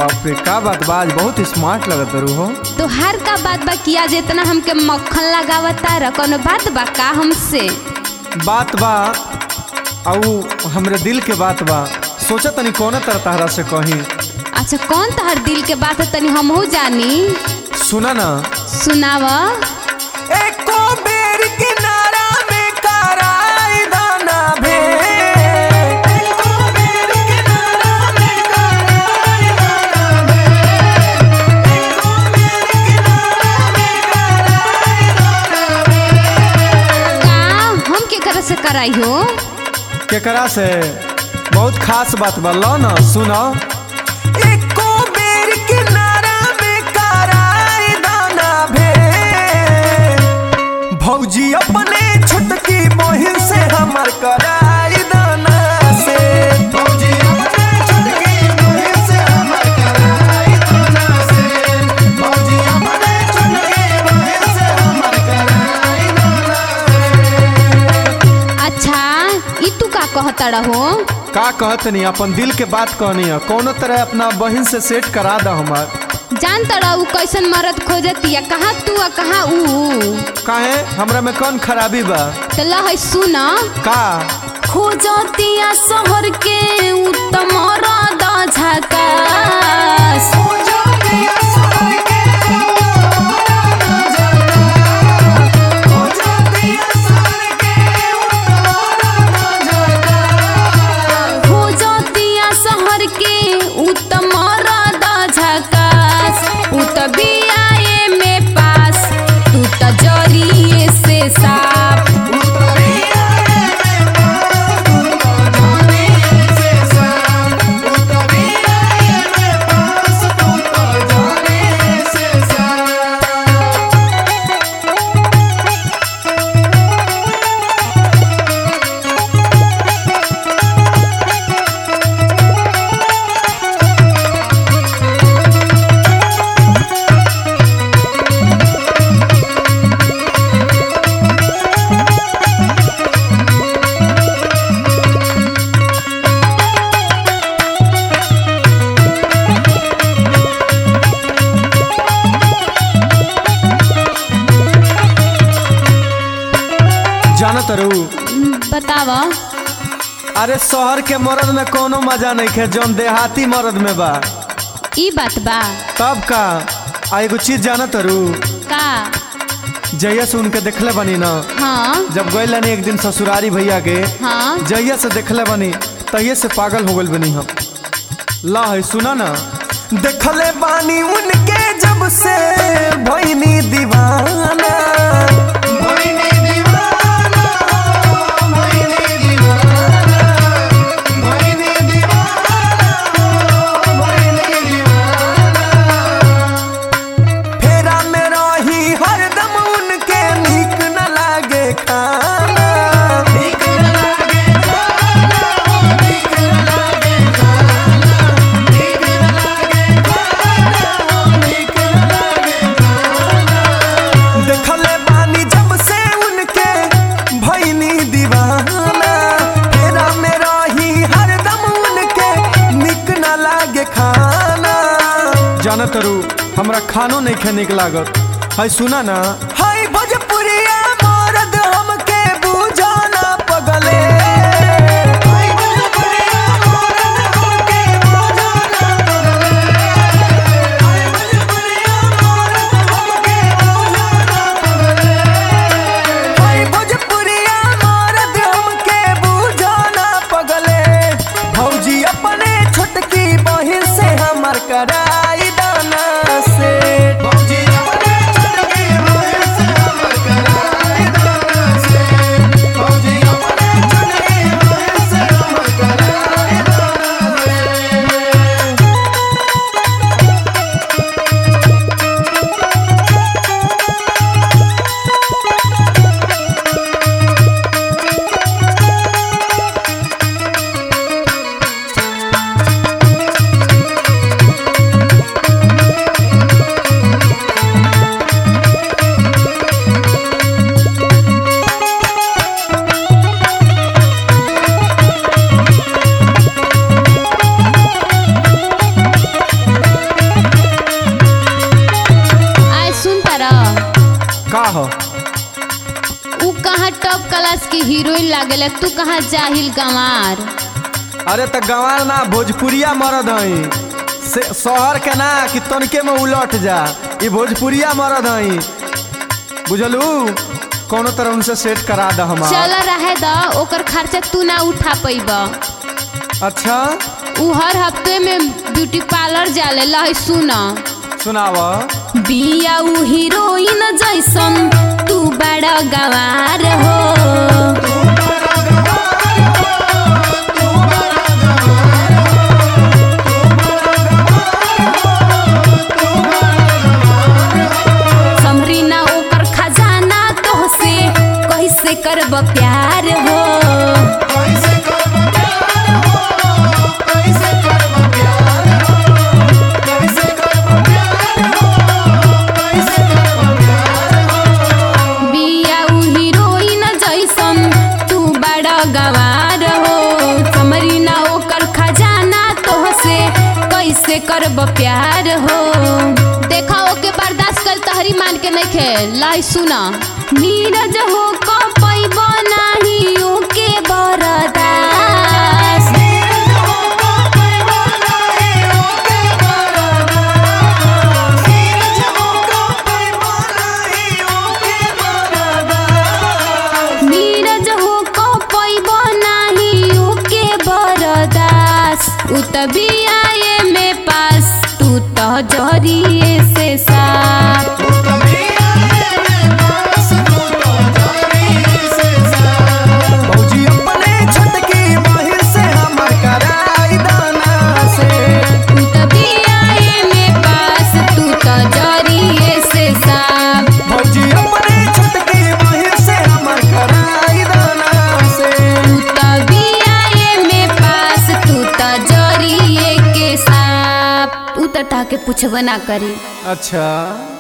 बाप रे का बात बा, आज बहुत स्मार्ट लगत रू हो। तो हर का बात बा किया जितना हमके मक्खन लगावता र कोनो बात बा का हमसे? बात बा आउ हमरे दिल के बात बा, सोचा तनी कौन तरह तहरा से कही। अच्छा कौन तहर दिल के बात है तनी हमहू जानी। सुना ना। सुनाव। एको बेर किनारा में कराई दाना भे, एको बेर किनारा में कराई दाना भे, एको बेर किनारा में कराई दाना भे। का हम केकरा से कराई हो? केकरा से? बहुत खास बात बा, लो ना सुनो। एको बेर किनारा में कराई दाना भे, भौजी अपने छुटकी बहिन से हमर कराई दाना से, भौजी अपने छुटकी बहिन से हमर कराई दाना से, भौजी अपने छुटकी बहिन से हमर कराई दाना से। अच्छा ई तू का कहता रहो? का कहत नहीं, अपन दिल के बात कहनी है, कोनो तरह अपना बहन से सेट करा दा हमार। जानता रहो कैसन मर्द खोजतिया, कहाँ तू आ कहाँ ऊ? काहे हमरा में कौन खराबी बा? तो ला है सुना। का खोजतिया शहर के उत्तम राधा झकास, खोजतिया शहर के उत्तम राधा झकास, उ त बियाए में पास, तू त जरिए से साफ। जानत रू? बतावा। अरे शहर के मर्द में कोनो मजा नहीं है जौन देहाती मर्द में बा। ई बात बा। तब का आ एगो चीज जानत रू? का? जहिया से उनके देखले बनी ना, हाँ जब गए नहीं एक दिन ससुरारी भैया के, हाँ जहिया से देखले बनी तहिया से पागल हो गल बनी हम। ला है सुना ना। देखले बानी उनके जब से भईनी दीवाना, जानत रू हमरा खानो नहीं खे निक लागत है। सुना ना। हाय भोजपुरिया मर्द हमके बुझाना पगले, हाय भोजपुरिया मर्द हमके बुझाना पगले, हाय भोजपुरिया मर्द हमके बुझाना पगले, हाय भोजपुरिया मर्द हमके बुझाना पगले, भौजी अपने छोटकी बहिन से हमर कराई दाना से, भौजी अपने छोटकी बहिन से हमर कराई दाना से। का हो? ऊ कहाँ टॉप क्लास की हीरोइन लागेला, तू कहाँ जाहिल गंवार। अरे त गंवार ना भोजपुरिया मरद हई, शहर के ना कि तनके में उलट जा। ये भोजपुरिया मरद हई, बुझलू? कोनो तरह उनसे सेट करा द हमार। चल रहे द, ओकर खर्चा तू ना उठा पैब। अच्छा ऊ हर हफ्ते में ब्यूटी पार्लर जाले। लही सुन, सुनाव। बिया ऊ हीरोइन जैसन तू बड़ा गंवार हो। समरी ना ओकर खजाना तोहसे कैसे करब प्यार हो। करब प्यार हो। देखा ओके बर्दाश्त कर तहरी मान के नहीं खे। लाई सुना, नीरज हो को पैब नाही ओके बर्दाश्त। नीरज हो को पैब नाही ओके बर्दाश्त। उ तभी आए में पास, तू तो जरिए से साफ। भौजी अपने छोटकी बहिन से हमर कराई दाना से। तू तभी आए में पास, तू तो जरिए से साफ। भौजी अपने छोटकी बहिन से हमर कराई दाना से। तू तभी आए में पास, तू तो जरिए के साफ। उ तो ताके पूछबो ना करी। अच्छा।